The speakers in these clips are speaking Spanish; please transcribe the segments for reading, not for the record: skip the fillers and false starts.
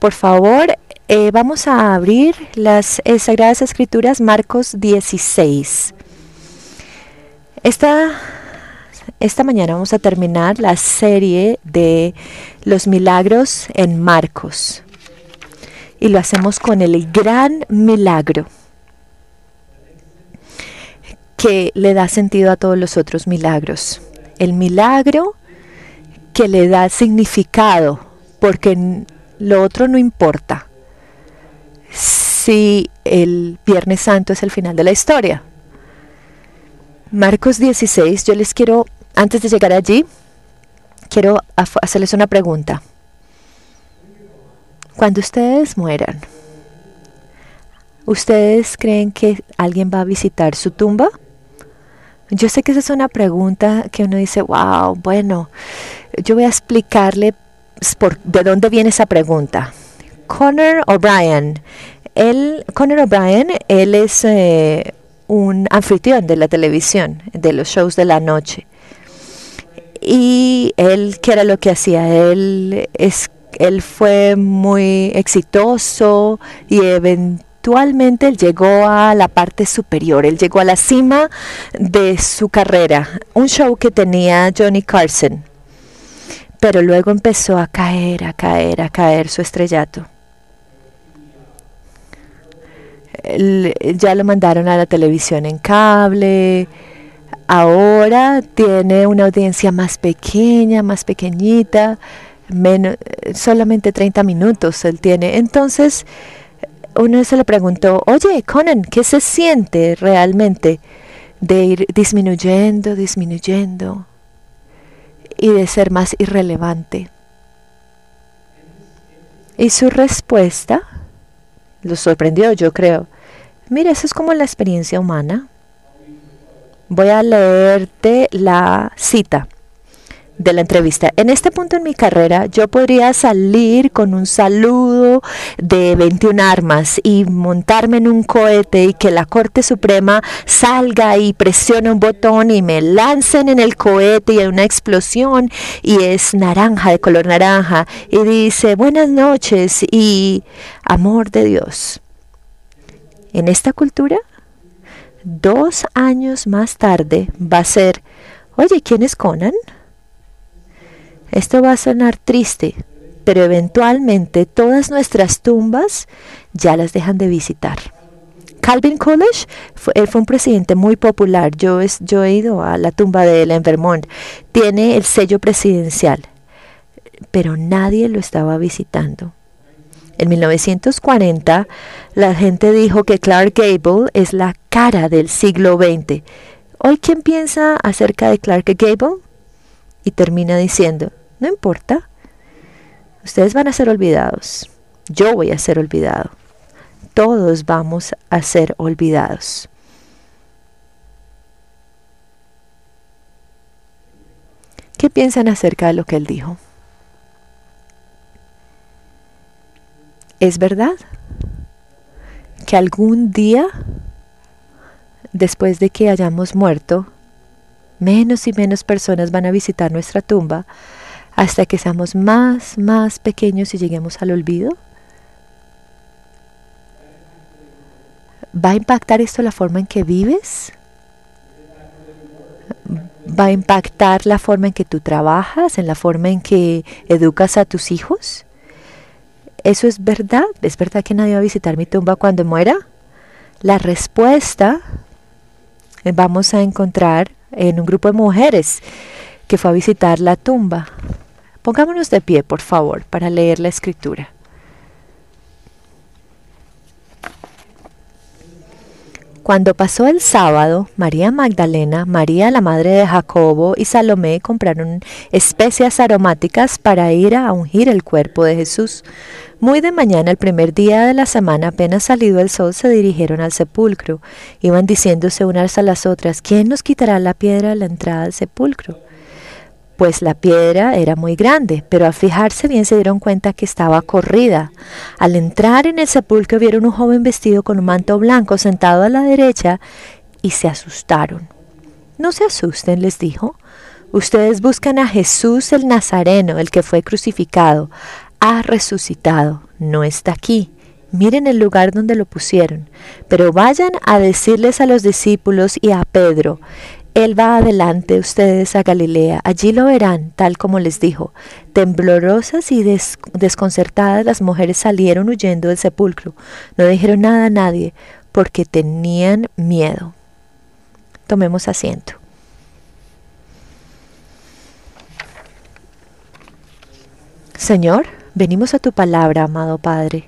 Por favor, vamos a abrir las Sagradas Escrituras, Marcos 16. Esta mañana vamos a terminar la serie de los milagros en Marcos. Y lo hacemos con el gran milagro que le da sentido a todos los otros milagros. El milagro que le da significado, porque lo otro no importa. Si el Viernes Santo es el final de la historia. Marcos 16, yo les quiero, antes de llegar allí, quiero hacerles una pregunta. Cuando ustedes mueran, ¿ustedes creen que alguien va a visitar su tumba? Yo sé que esa es una pregunta que uno dice, wow, bueno, yo voy a explicarle de dónde viene esa pregunta. Conan O'Brien, él es un anfitrión de la televisión, de los shows de la noche. Y él, ¿qué era lo que hacía? Él fue muy exitoso y eventualmente él llegó a la parte superior, él llegó a la cima de su carrera, un show que tenía Johnny Carson, pero luego empezó a caer su estrellato. Ya lo mandaron a la televisión en cable, ahora tiene una audiencia más pequeña, más pequeñita, solamente 30 minutos él tiene. Entonces uno se le preguntó, oye Conan, ¿qué se siente realmente de ir disminuyendo y de ser más irrelevante? Y su respuesta lo sorprendió, yo creo. Mira, eso es como la experiencia humana. Voy a leerte la cita de la entrevista. En este punto en mi carrera, yo podría salir con un saludo de 21 armas y montarme en un cohete y que la Corte Suprema salga y presione un botón y me lancen en el cohete y hay una explosión y es naranja, de color naranja, y dice buenas noches y amor de Dios. En esta cultura, 2 años más tarde va a ser, oye, ¿quién es Conan? Esto va a sonar triste, pero eventualmente todas nuestras tumbas ya las dejan de visitar. Calvin Coolidge fue un presidente muy popular. Yo he ido a la tumba de él en Vermont. Tiene el sello presidencial, pero nadie lo estaba visitando. En 1940, la gente dijo que Clark Gable es la cara del siglo XX. ¿Hoy quién piensa acerca de Clark Gable? Y termina diciendo, no importa, ustedes van a ser olvidados, yo voy a ser olvidado, todos vamos a ser olvidados. ¿Qué piensan acerca de lo que él dijo? ¿Es verdad que algún día, después de que hayamos muerto, menos y menos personas van a visitar nuestra tumba hasta que seamos más pequeños y lleguemos al olvido? ¿Va a impactar esto la forma en que vives? ¿Va a impactar la forma en que tú trabajas, en la forma en que educas a tus hijos? ¿Eso es verdad? ¿Es verdad que nadie va a visitar mi tumba cuando muera? La respuesta vamos a encontrar en un grupo de mujeres que fue a visitar la tumba. Pongámonos de pie, por favor, para leer la escritura. Cuando pasó el sábado, María Magdalena, María la madre de Jacobo y Salomé compraron especias aromáticas para ir a ungir el cuerpo de Jesús. Muy de mañana, el primer día de la semana, apenas salido el sol, se dirigieron al sepulcro. Iban diciéndose unas a las otras, ¿quién nos quitará la piedra a la entrada del sepulcro? Pues la piedra era muy grande, pero al fijarse bien se dieron cuenta que estaba corrida. Al entrar en el sepulcro vieron un joven vestido con un manto blanco sentado a la derecha y se asustaron. No se asusten, les dijo. Ustedes buscan a Jesús el Nazareno, el que fue crucificado. ha resucitado, no está aquí. Miren el lugar donde lo pusieron. Pero vayan a decirles a los discípulos y a Pedro, Él va adelante ustedes a Galilea. Allí lo verán, tal como les dijo. Temblorosas y desconcertadas las mujeres salieron huyendo del sepulcro. No dijeron nada a nadie porque tenían miedo. Tomemos asiento. Señor, venimos a tu palabra, amado Padre.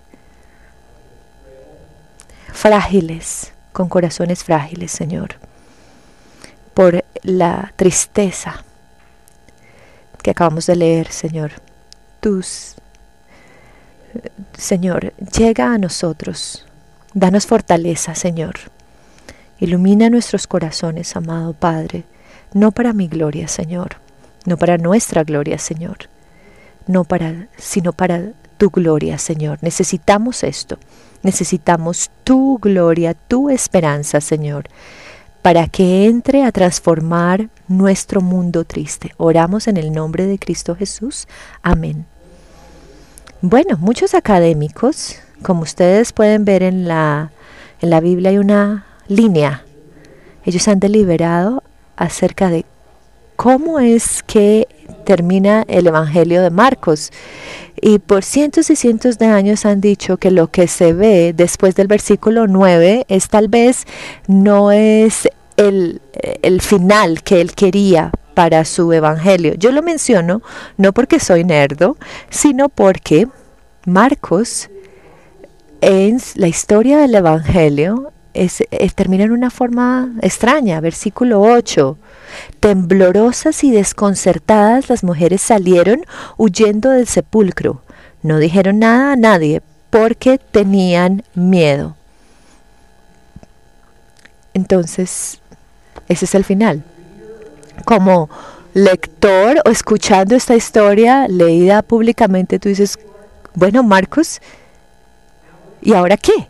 Frágiles, con corazones frágiles, Señor, por la tristeza que acabamos de leer, Señor. Señor, llega a nosotros, danos fortaleza, Señor. Ilumina nuestros corazones, amado Padre, no para mi gloria, Señor, no para nuestra gloria, Señor, sino para tu gloria, Señor. Necesitamos esto. Necesitamos tu gloria, tu esperanza, Señor, para que entre a transformar nuestro mundo triste. Oramos en el nombre de Cristo Jesús. Amén. Bueno, muchos académicos, como ustedes pueden ver en la Biblia hay una línea. Ellos han deliberado acerca de cómo es que termina el Evangelio de Marcos. Y por cientos y cientos de años han dicho que lo que se ve después del versículo 9 es tal vez no es el final que él quería para su evangelio. Yo lo menciono no porque soy nerdo, sino porque Marcos, en la historia del evangelio, termina en una forma extraña. Versículo 8. Temblorosas y desconcertadas las mujeres salieron huyendo del sepulcro. No dijeron nada a nadie porque tenían miedo. Entonces, ese es el final. Como lector o escuchando esta historia leída públicamente, tú dices, bueno, Marcos, ¿y ahora qué?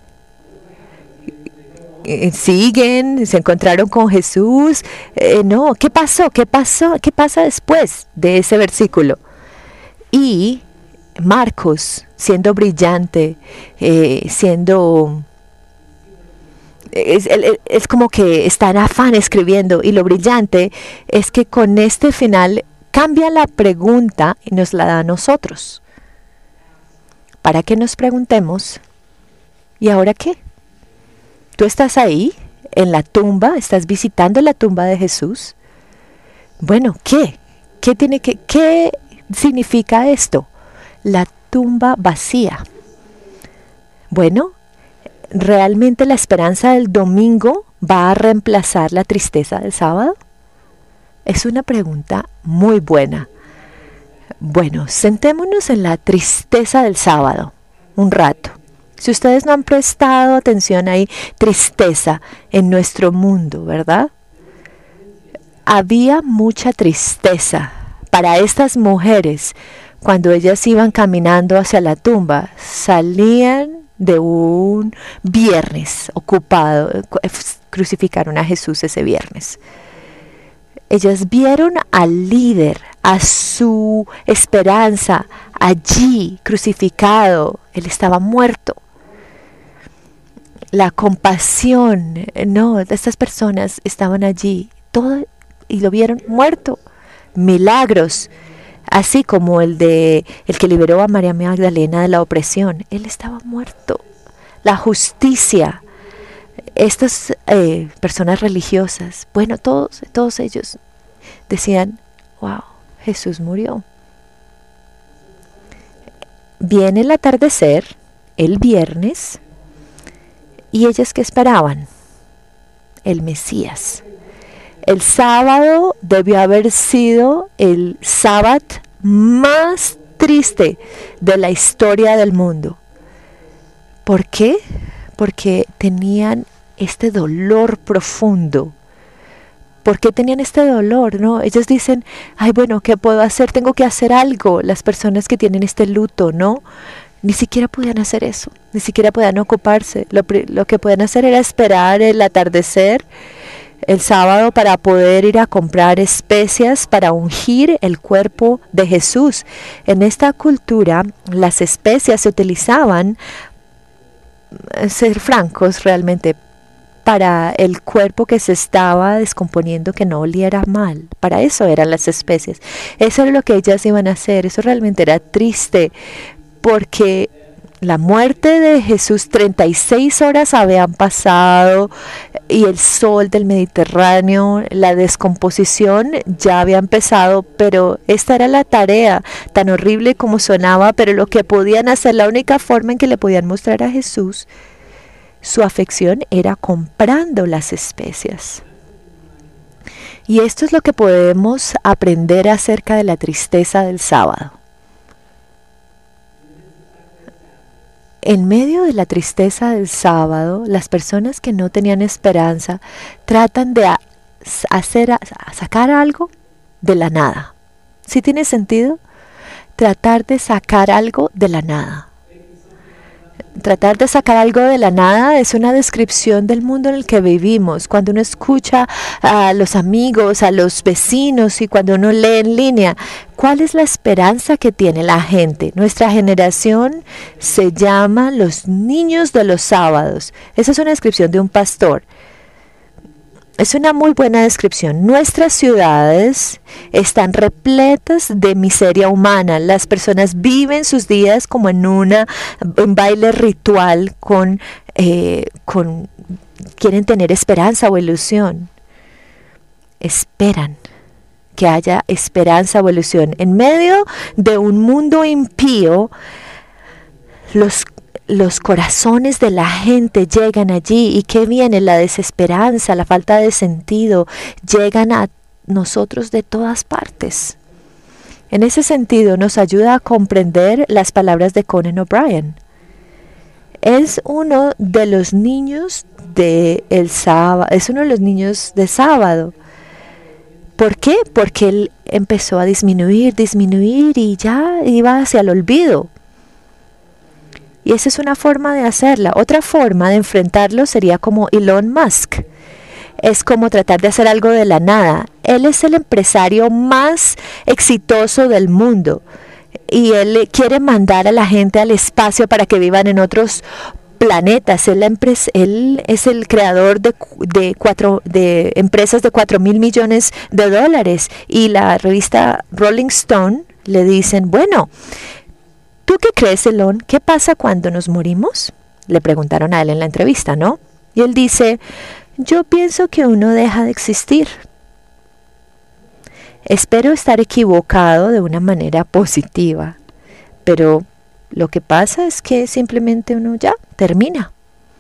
Siguen, se encontraron con Jesús. No, ¿qué pasó? ¿Qué pasó? ¿Qué pasa después de ese versículo? Y Marcos, siendo brillante, es como que está en afán escribiendo, y lo brillante es que con este final cambia la pregunta y nos la da a nosotros, para que nos preguntemos, ¿y ahora qué? Tú estás ahí, en la tumba, estás visitando la tumba de Jesús. Bueno, ¿qué? ¿Qué significa esto? La tumba vacía. Bueno, ¿realmente la esperanza del domingo va a reemplazar la tristeza del sábado? Es una pregunta muy buena. Bueno, sentémonos en la tristeza del sábado un rato. Si ustedes no han prestado atención, hay tristeza en nuestro mundo, ¿verdad? Había mucha tristeza para estas mujeres cuando ellas iban caminando hacia la tumba. Salían de un viernes ocupado, crucificaron a Jesús ese viernes. Ellas vieron al líder, a su esperanza, allí crucificado. Él estaba muerto. La compasión, no, estas personas estaban allí, todo, y lo vieron muerto. Milagros, así como el que liberó a María Magdalena de la opresión, él estaba muerto. La justicia, estas personas religiosas, bueno, todos ellos decían, wow, Jesús murió. Viene el atardecer, el viernes, y ellas, ¿qué esperaban? El Mesías. El sábado debió haber sido el sábado más triste de la historia del mundo. ¿Por qué? Porque tenían este dolor profundo. ¿Por qué tenían este dolor? ¿No? Ellos dicen, ay, bueno, ¿qué puedo hacer? Tengo que hacer algo. Las personas que tienen este luto, ¿no? Ni siquiera podían hacer eso, ni siquiera podían ocuparse. Lo que podían hacer era esperar el atardecer, el sábado para poder ir a comprar especias para ungir el cuerpo de Jesús. En esta cultura, las especias se utilizaban, ser francos realmente, para el cuerpo que se estaba descomponiendo, que no oliera mal. Para eso eran las especies. Eso era lo que ellas iban a hacer. Eso realmente era triste, porque la muerte de Jesús, 36 horas habían pasado, y el sol del Mediterráneo, la descomposición ya había empezado, pero esta era la tarea, tan horrible como sonaba, pero lo que podían hacer, la única forma en que le podían mostrar a Jesús su afección era comprando las especias. Y esto es lo que podemos aprender acerca de la tristeza del sábado. En medio de la tristeza del sábado, las personas que no tenían esperanza tratan de sacar algo de la nada. ¿Sí tiene sentido? Tratar de sacar algo de la nada. Tratar de sacar algo de la nada es una descripción del mundo en el que vivimos. Cuando uno escucha a los amigos, a los vecinos, y cuando uno lee en línea, ¿cuál es la esperanza que tiene la gente? Nuestra generación se llama los niños de los sábados. Esa es una descripción de un pastor. Es una muy buena descripción. Nuestras ciudades están repletas de miseria humana. Las personas viven sus días como en un baile ritual quieren tener esperanza o ilusión. Esperan que haya esperanza o ilusión. En medio de un mundo impío, los corazones de la gente llegan allí. ¿Y qué viene? La desesperanza, la falta de sentido, llegan a nosotros de todas partes. En ese sentido, nos ayuda a comprender las palabras de Conan O'Brien. Es uno de los niños del sábado, es uno de los niños de sábado. ¿Por qué? Porque él empezó a disminuir y ya iba hacia el olvido. Y esa es una forma de hacerla. Otra forma de enfrentarlo sería como Elon Musk. Es como tratar de hacer algo de la nada. Él es el empresario más exitoso del mundo. Y él quiere mandar a la gente al espacio para que vivan en otros planetas. Él es el creador de empresas de 4,000 millones de dólares. Y la revista Rolling Stone le dicen, bueno, ¿tú qué crees, Elon? ¿Qué pasa cuando nos morimos? Le preguntaron a él en la entrevista, ¿no? Y él dice, yo pienso que uno deja de existir. Espero estar equivocado de una manera positiva, pero lo que pasa es que simplemente uno ya termina.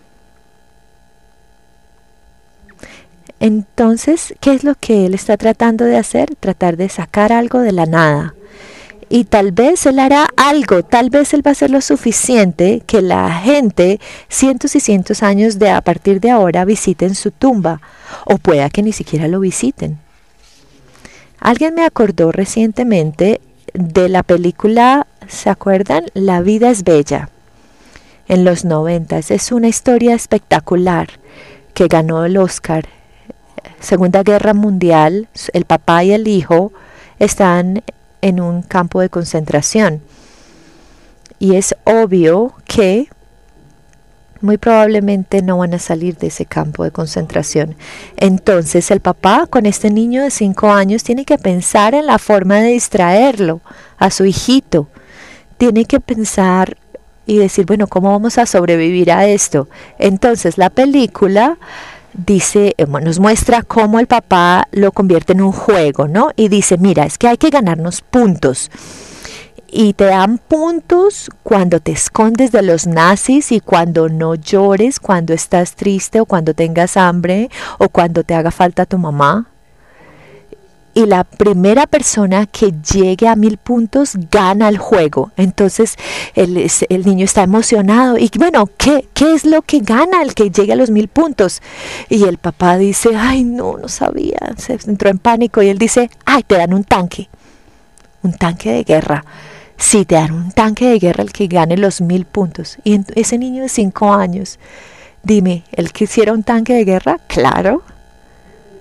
Entonces, ¿qué es lo que él está tratando de hacer? Tratar de sacar algo de la nada. Y tal vez él hará algo, tal vez él va a hacer lo suficiente que la gente, cientos y cientos años a partir de ahora, visiten su tumba. O pueda que ni siquiera lo visiten. Alguien me acordó recientemente de la película, ¿se acuerdan? La vida es bella. En los 90. Es una historia espectacular que ganó el Oscar. Segunda Guerra Mundial, el papá y el hijo están en un campo de concentración. Y es obvio que muy probablemente no van a salir de ese campo de concentración. Entonces el papá con este niño de 5 años tiene que pensar en la forma de distraerlo a su hijito. Tiene que pensar y decir, bueno, ¿cómo vamos a sobrevivir a esto? Entonces la película dice, nos muestra cómo el papá lo convierte en un juego, ¿no? Y dice, mira, es que hay que ganarnos puntos. Y te dan puntos cuando te escondes de los nazis y cuando no llores, cuando estás triste o cuando tengas hambre o cuando te haga falta tu mamá. Y la primera persona que llegue a 1,000 puntos gana el juego. Entonces el niño está emocionado. Y bueno, ¿qué es lo que gana el que llegue a los 1,000 puntos? Y el papá dice, ay, no sabía. Se entró en pánico y él dice, ay, te dan un tanque de guerra. Sí, te dan un tanque de guerra el que gane los 1,000 puntos. Y ese niño de 5 años, dime, ¿él quisiera un tanque de guerra? Claro.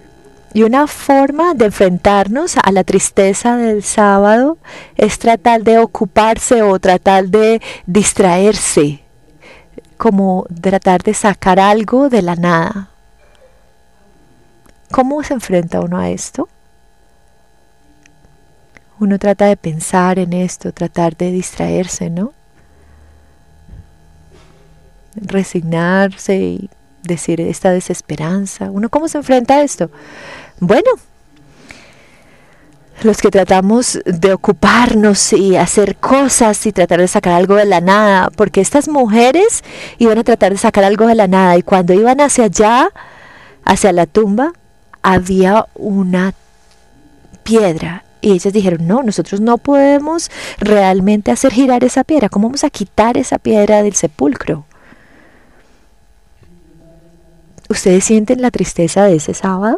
Y una forma de enfrentarnos a la tristeza del sábado es tratar de ocuparse o tratar de distraerse, como tratar de sacar algo de la nada. ¿Cómo se enfrenta uno a esto? Uno trata de pensar en esto, tratar de distraerse, ¿no? Resignarse y decir esta desesperanza. ¿Uno cómo se enfrenta a esto? Bueno, los que tratamos de ocuparnos y hacer cosas y tratar de sacar algo de la nada, porque estas mujeres iban a tratar de sacar algo de la nada y cuando iban hacia allá, hacia la tumba, había una piedra y ellas dijeron, no, nosotros no podemos realmente hacer girar esa piedra. ¿Cómo vamos a quitar esa piedra del sepulcro? ¿Ustedes sienten la tristeza de ese sábado?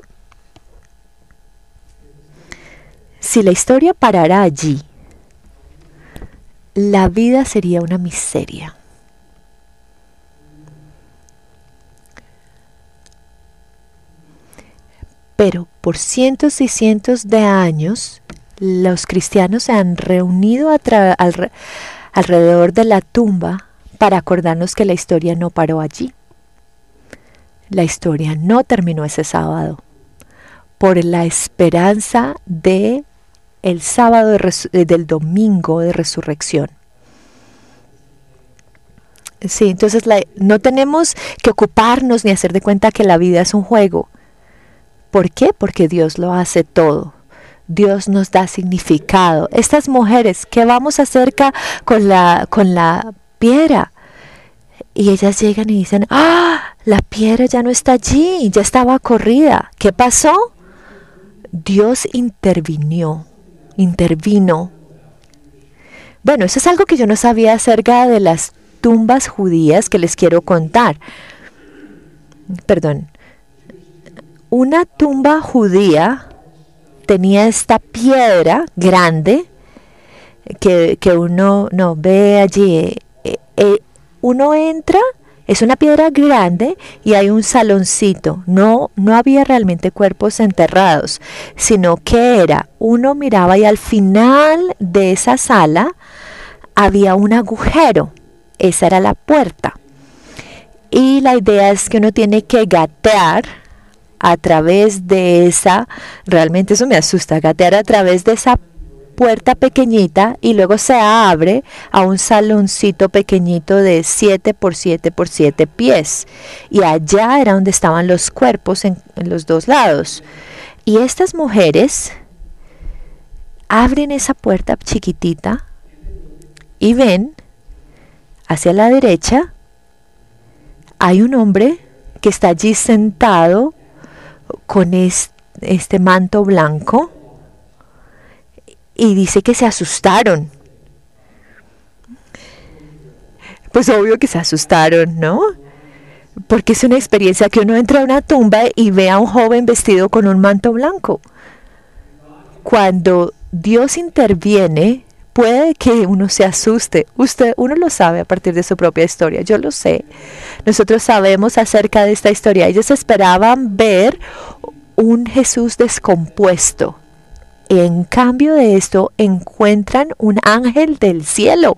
Si la historia parara allí, la vida sería una miseria. Pero por cientos y cientos de años, los cristianos se han reunido alrededor de la tumba para acordarnos que la historia no paró allí. La historia no terminó ese sábado por la esperanza de el sábado del domingo de resurrección. Sí, entonces no tenemos que ocuparnos ni hacer de cuenta que la vida es un juego. ¿Por qué? Porque Dios lo hace todo. Dios nos da significado. Estas mujeres, ¿qué vamos a hacer con la piedra? Y ellas llegan y dicen, ¡ah! La piedra ya no está allí, ya estaba corrida. ¿Qué pasó? Dios intervino. Bueno, eso es algo que yo no sabía acerca de las tumbas judías que les quiero contar. Perdón. Una tumba judía tenía esta piedra grande que uno no ve allí. Uno entra, es una piedra grande y hay un saloncito. No había realmente cuerpos enterrados, sino que uno miraba y al final de esa sala había un agujero. Esa era la puerta. Y la idea es que uno tiene que gatear a través de realmente eso me asusta, gatear a través de esa puerta pequeñita y luego se abre a un saloncito pequeñito de 7 por 7 por 7 pies. Y allá era donde estaban los cuerpos en los dos lados. Y estas mujeres abren esa puerta chiquitita y ven hacia la derecha hay un hombre que está allí sentado con este manto blanco y dice que se asustaron. Pues obvio que se asustaron, ¿no? Porque es una experiencia que uno entra a una tumba y ve a un joven vestido con un manto blanco. Cuando Dios interviene, puede que uno se asuste. Uno lo sabe a partir de su propia historia. Yo lo sé. Nosotros sabemos acerca de esta historia. Ellos esperaban ver un Jesús descompuesto. En cambio de esto, encuentran un ángel del cielo.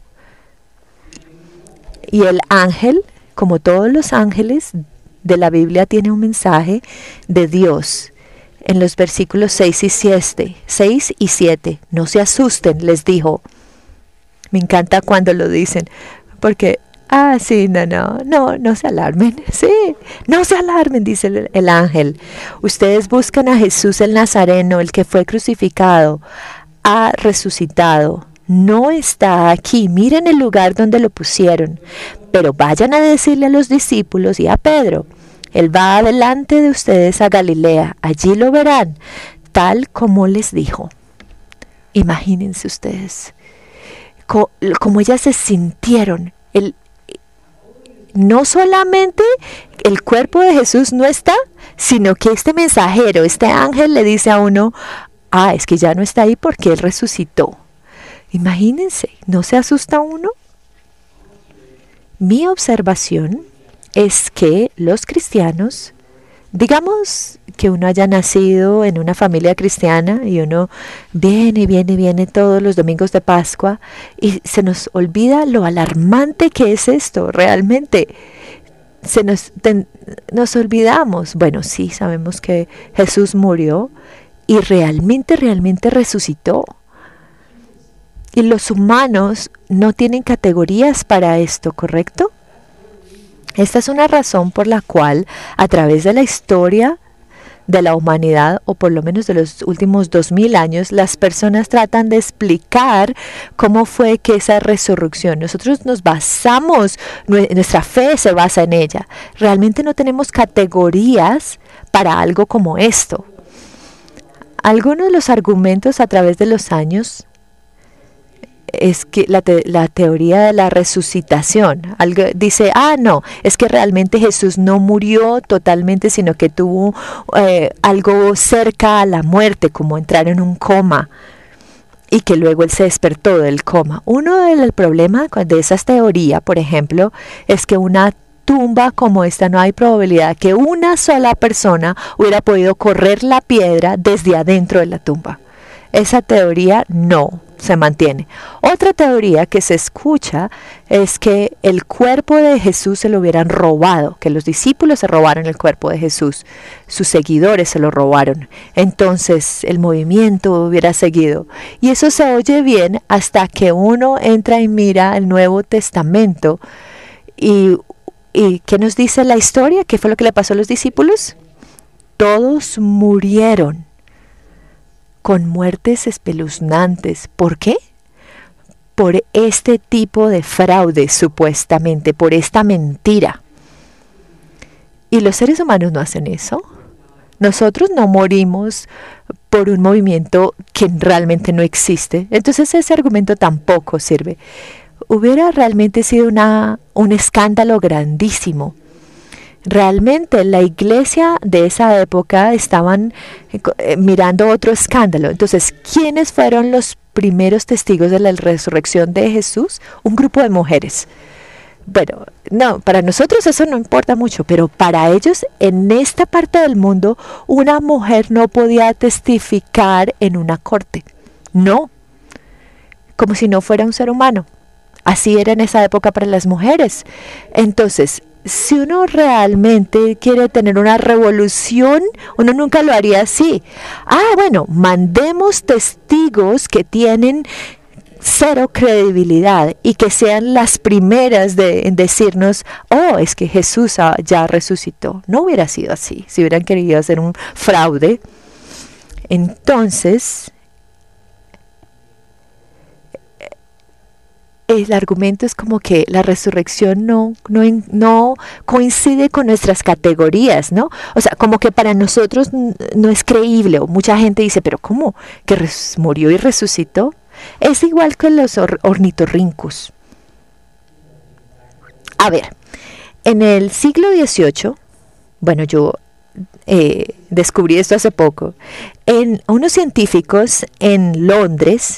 Y el ángel, como todos los ángeles de la Biblia, tiene un mensaje de Dios. En los versículos 6 y 7, no se asusten, les dijo. Me encanta cuando lo dicen, porque, sí, no se alarmen, sí, no se alarmen, dice el ángel. Ustedes buscan a Jesús el Nazareno, el que fue crucificado, ha resucitado. No está aquí, miren el lugar donde lo pusieron, pero vayan a decirle a los discípulos y a Pedro. Él va adelante de ustedes a Galilea. Allí lo verán, tal como les dijo. Imagínense ustedes cómo ellas se sintieron. No solamente el cuerpo de Jesús no está, sino que este mensajero, este ángel le dice a uno, es que ya no está ahí porque Él resucitó. Imagínense, ¿no se asusta uno? Mi observación es que los cristianos, digamos que uno haya nacido en una familia cristiana y uno viene todos los domingos de Pascua y se nos olvida lo alarmante que es esto realmente. Nos olvidamos. Bueno, sí, sabemos que Jesús murió y realmente resucitó. Y los humanos no tienen categorías para esto, ¿correcto? Esta es una razón por la cual a través de la historia de la humanidad, o por lo menos de los últimos 2000 años, las personas tratan de explicar cómo fue que esa resurrección, nosotros nos basamos, nuestra fe se basa en ella. Realmente no tenemos categorías para algo como esto. Algunos de los argumentos a través de los años es que la teoría de la resucitación dice, no, es que realmente Jesús no murió totalmente, sino que tuvo algo cerca a la muerte, como entrar en un coma, y que luego él se despertó del coma. Uno del problema de esas teorías, por ejemplo, es que una tumba como esta no hay probabilidad que una sola persona hubiera podido correr la piedra desde adentro de la tumba. Esa teoría no se mantiene. Otra teoría que se escucha es que el cuerpo de Jesús se lo hubieran robado, que los discípulos se robaron el cuerpo de Jesús, sus seguidores se lo robaron, entonces el movimiento hubiera seguido. Y eso se oye bien hasta que uno entra y mira el Nuevo Testamento. ¿Y qué nos dice la historia? ¿Qué fue lo que le pasó a los discípulos? Todos murieron con muertes espeluznantes. ¿Por qué? Por este tipo de fraude, supuestamente, por esta mentira. ¿Y los seres humanos no hacen eso? Nosotros no morimos por un movimiento que realmente no existe. Entonces ese argumento tampoco sirve. Hubiera realmente sido un escándalo grandísimo. Realmente la iglesia de esa época estaban mirando otro escándalo. Entonces, ¿quiénes fueron los primeros testigos de la resurrección de Jesús? Un grupo de mujeres. Bueno, no, para nosotros eso no importa mucho, pero para ellos en esta parte del mundo una mujer no podía testificar en una corte. No, como si no fuera un ser humano. Así era en esa época para las mujeres. Entonces, si uno realmente quiere tener una revolución, uno nunca lo haría así. Bueno, mandemos testigos que tienen cero credibilidad y que sean las primeras en decirnos, es que Jesús ya resucitó. No hubiera sido así, si hubieran querido hacer un fraude. Entonces, el argumento es como que la resurrección no coincide con nuestras categorías, ¿no? O sea, como que para nosotros no es creíble. O mucha gente dice, pero ¿cómo? ¿Que murió y resucitó? Es igual que los ornitorrincos. A ver, en el siglo XVIII, bueno, yo descubrí esto hace poco, unos científicos en Londres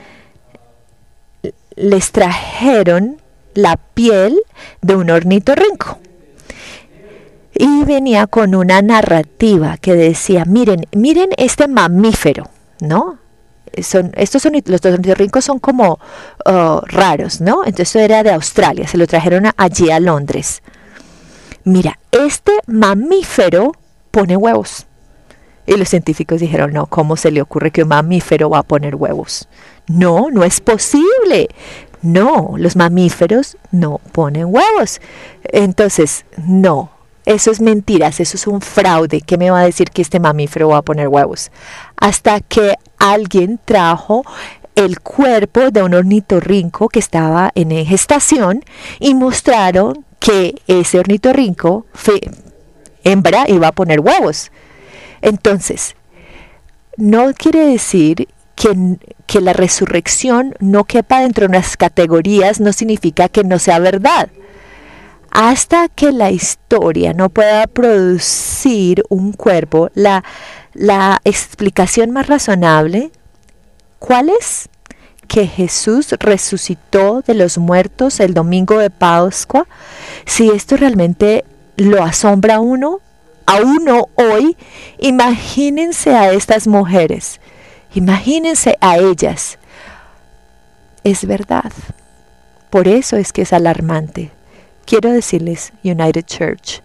les trajeron la piel de un ornitorrinco y venía con una narrativa que decía, miren este mamífero, ¿no? Los ornitorrincos son como raros, ¿no? Entonces eso era de Australia, se lo trajeron allí a Londres. Mira, este mamífero pone huevos. Y los científicos dijeron, no, ¿cómo se le ocurre que un mamífero va a poner huevos? No, no es posible. No, los mamíferos no ponen huevos. Entonces, no, eso es mentiras, eso es un fraude. ¿Qué me va a decir que este mamífero va a poner huevos? Hasta que alguien trajo el cuerpo de un ornitorrinco que estaba en gestación y mostraron que ese ornitorrinco, hembra, iba a poner huevos. Entonces, no quiere decir que la resurrección no quepa dentro de unas categorías, no significa que no sea verdad. Hasta que la historia no pueda producir un cuerpo, la explicación más razonable, ¿cuál es? Que Jesús resucitó de los muertos el domingo de Pascua. Si esto realmente lo asombra a uno, a uno hoy, imagínense a estas mujeres, imagínense a ellas. Es verdad. Por eso es que es alarmante. Quiero decirles, United Church,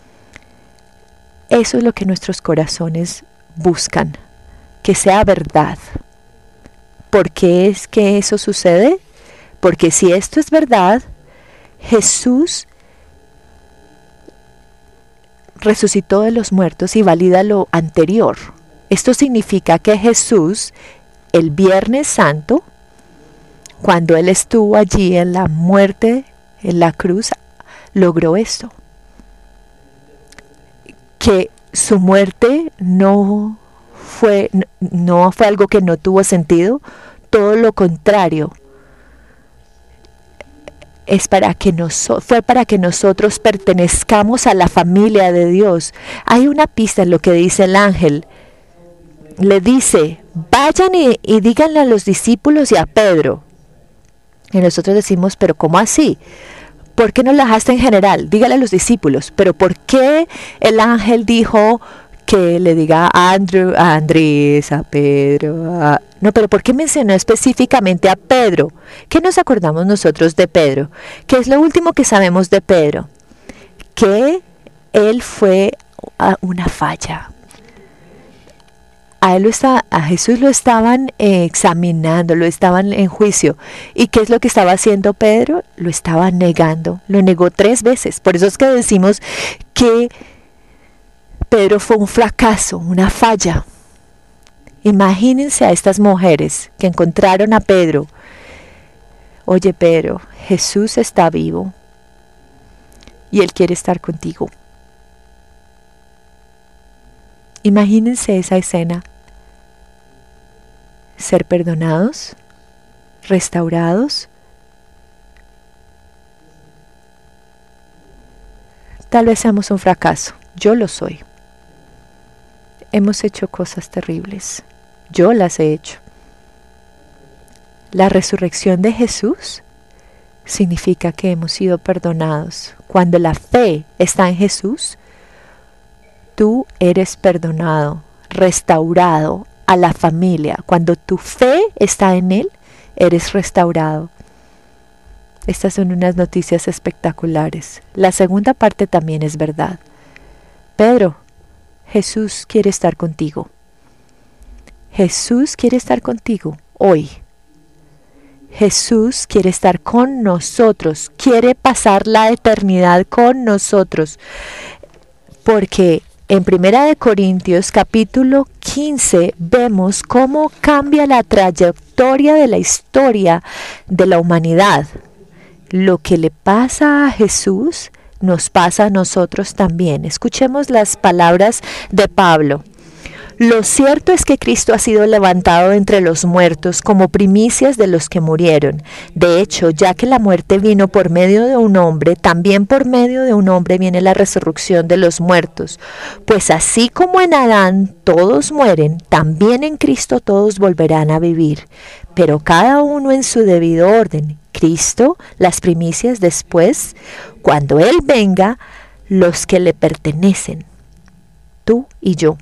eso es lo que nuestros corazones buscan, que sea verdad. ¿Por qué es que eso sucede? Porque si esto es verdad, Jesús resucitó de los muertos y valida lo anterior. Esto significa que Jesús, el Viernes Santo, cuando Él estuvo allí en la muerte, en la cruz, logró esto. Que su muerte no fue algo que no tuvo sentido, todo lo contrario. Fue para que nosotros pertenezcamos a la familia de Dios. Hay una pista en lo que dice el ángel. Le dice, vayan y díganle a los discípulos y a Pedro. Y nosotros decimos, pero ¿cómo así? ¿Por qué no la dejaste en general? Dígale a los discípulos. Pero ¿por qué el ángel dijo que le diga a Andrés, a Pedro? No, pero ¿por qué mencionó específicamente a Pedro? ¿Qué nos acordamos nosotros de Pedro? ¿Qué es lo último que sabemos de Pedro? Que él fue una falla. A Jesús lo estaban examinando, lo estaban en juicio. ¿Y qué es lo que estaba haciendo Pedro? Lo estaba negando. Lo negó 3 veces. Por eso es que decimos que Pedro fue un fracaso, una falla. Imagínense a estas mujeres que encontraron a Pedro. Oye, Pedro, Jesús está vivo y Él quiere estar contigo. Imagínense esa escena. Ser perdonados, restaurados. Tal vez seamos un fracaso. Yo lo soy. Hemos hecho cosas terribles. Yo las he hecho. La resurrección de Jesús significa que hemos sido perdonados. Cuando la fe está en Jesús, tú eres perdonado, restaurado a la familia. Cuando tu fe está en Él, eres restaurado. Estas son unas noticias espectaculares. La segunda parte también es verdad. Pedro, Jesús quiere estar contigo. Jesús quiere estar contigo hoy. Jesús quiere estar con nosotros, quiere pasar la eternidad con nosotros. Porque en 1 Corintios capítulo 15 vemos cómo cambia la trayectoria de la historia de la humanidad. Lo que le pasa a Jesús nos pasa a nosotros también. Escuchemos las palabras de Pablo. Lo cierto es que Cristo ha sido levantado entre los muertos como primicias de los que murieron. De hecho, ya que la muerte vino por medio de un hombre, también por medio de un hombre viene la resurrección de los muertos. Pues así como en Adán todos mueren, también en Cristo todos volverán a vivir, pero cada uno en su debido orden. Cristo, las primicias, después, cuando Él venga, los que le pertenecen, tú y yo.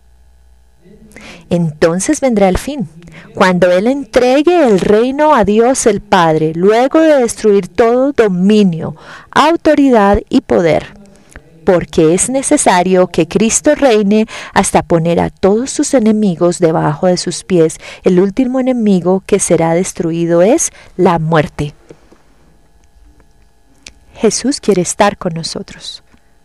Entonces vendrá el fin, cuando Él entregue el reino a Dios el Padre, luego de destruir todo dominio, autoridad y poder, porque es necesario que Cristo reine hasta poner a todos sus enemigos debajo de sus pies. El último enemigo que será destruido es la muerte. Jesús quiere estar con nosotros.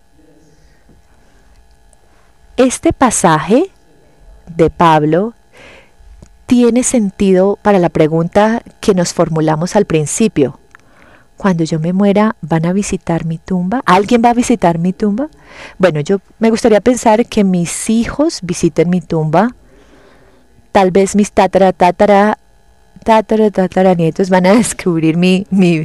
Este pasaje de Pablo tiene sentido para la pregunta que nos formulamos al principio. Cuando yo me muera, ¿van a visitar mi tumba? ¿Alguien va a visitar mi tumba? Bueno, yo me gustaría pensar que mis hijos visiten mi tumba. Tal vez mis tataranietos van a descubrir mi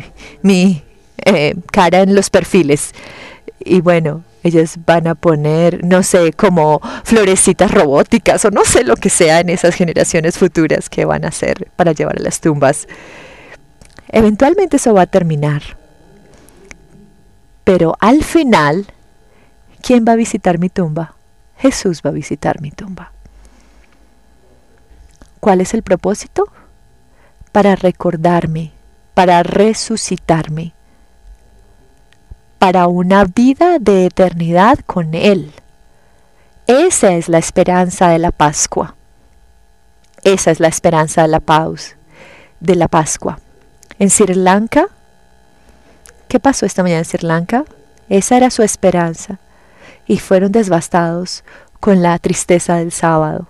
cara en los perfiles. Y bueno, ellos van a poner, no sé, como florecitas robóticas o no sé lo que sea en esas generaciones futuras que van a hacer para llevar a las tumbas. Eventualmente eso va a terminar. Pero al final, ¿Quién va a visitar mi tumba? Jesús va a visitar mi tumba. ¿Cuál es el propósito? Para recordarme, para resucitarme, para una vida de eternidad con Él. Esa es la esperanza de la Pascua. Esa es la esperanza de la Pascua. En Sri Lanka, ¿qué pasó esta mañana en Sri Lanka? Esa era su esperanza. Y fueron devastados con la tristeza del sábado.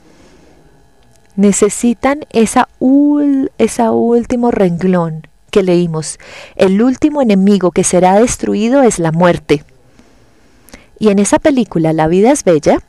Necesitan ese último renglón que leímos. El último enemigo que será destruido es la muerte. Y en esa película, La vida es bella,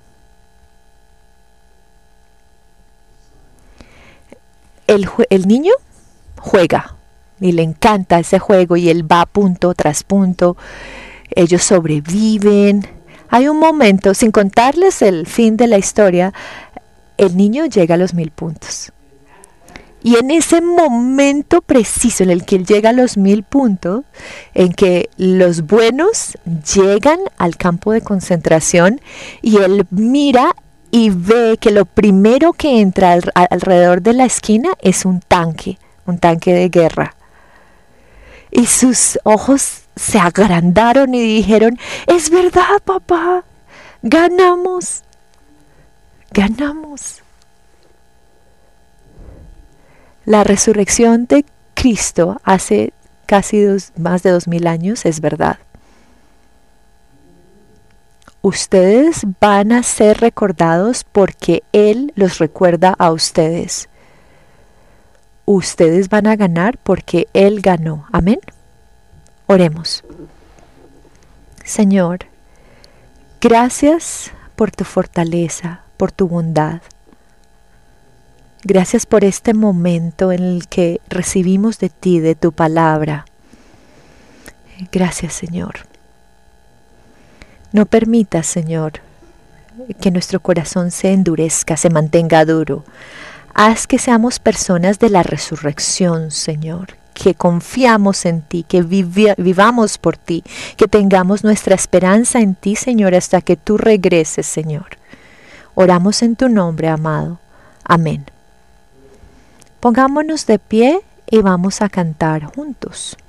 el niño juega y le encanta ese juego y él va punto tras punto. Ellos sobreviven. Hay un momento, sin contarles el fin de la historia, el niño llega a los 1000 puntos. Y en ese momento preciso en el que él llega a los 1000 puntos, en que los buenos llegan al campo de concentración y él mira y ve que lo primero que entra alrededor de la esquina es un tanque de guerra. Y sus ojos se agrandaron y dijeron, es verdad, papá, ganamos, ganamos. La resurrección de Cristo hace casi más de 2000 años es verdad. Ustedes van a ser recordados porque Él los recuerda a ustedes. Ustedes van a ganar porque Él ganó. Amén. Oremos. Señor, gracias por tu fortaleza, por tu bondad. Gracias por este momento en el que recibimos de ti, de tu palabra. Gracias, Señor. No permitas, Señor, que nuestro corazón se endurezca, se mantenga duro. Haz que seamos personas de la resurrección, Señor, que confiamos en ti, que vivamos por ti, que tengamos nuestra esperanza en ti, Señor, hasta que tú regreses, Señor. Oramos en tu nombre, amado. Amén. Pongámonos de pie y vamos a cantar juntos.